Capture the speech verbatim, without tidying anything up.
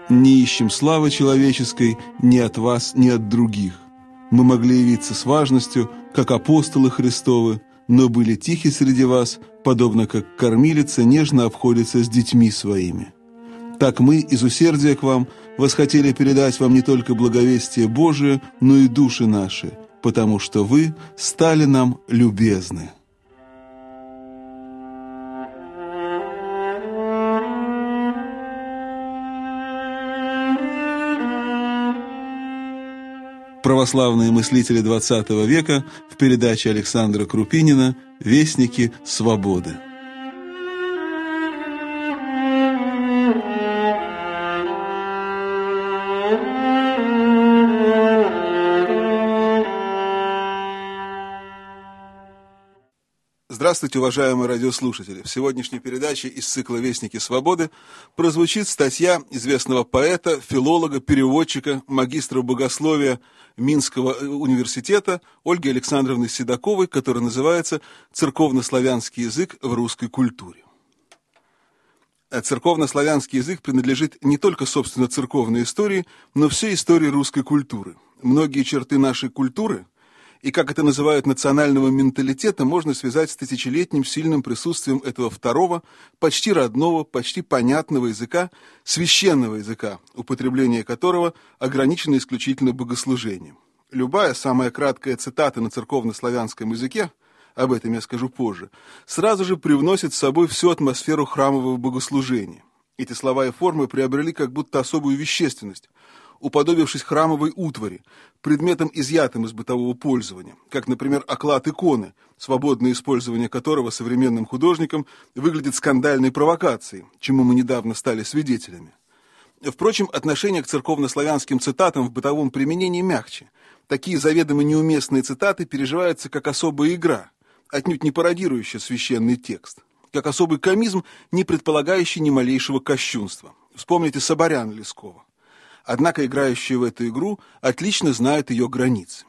не ищем славы человеческой ни от вас, ни от других. Мы могли явиться с важностью, как апостолы Христовы, но были тихи среди вас, подобно как кормилица нежно обходится с детьми своими. Так мы из усердия к вам восхотели передать вам не только благовестие Божие, но и души наши, потому что вы стали нам любезны». Православные мыслители двадцатого века в передаче Александра Крупинина «Вестники свободы». Здравствуйте, уважаемые радиослушатели! В сегодняшней передаче из цикла «Вестники свободы» прозвучит статья известного поэта, филолога, переводчика, магистра богословия Минского университета Ольги Александровны Седоковой, которая называется «Церковнославянский язык в русской культуре». Церковнославянский язык принадлежит не только, собственно, церковной истории, но всей истории русской культуры. Многие черты нашей культуры и, как это называют, национального менталитета, можно связать с тысячелетним сильным присутствием этого второго, почти родного, почти понятного языка, священного языка, употребление которого ограничено исключительно богослужением. Любая самая краткая цитата на церковнославянском языке, об этом я скажу позже, сразу же привносит с собой всю атмосферу храмового богослужения. Эти слова и формы приобрели как будто особую вещественность, уподобившись храмовой утвари, предметом, изъятым из бытового пользования, как, например, оклад иконы, свободное использование которого современным художникам выглядит скандальной провокацией, чему мы недавно стали свидетелями. Впрочем, отношение к церковнославянским цитатам в бытовом применении мягче. Такие заведомо неуместные цитаты переживаются как особая игра, отнюдь не пародирующая священный текст, как особый комизм, не предполагающий ни малейшего кощунства. Вспомните Соборяна Лескова. Однако играющие в эту игру отлично знают ее границы.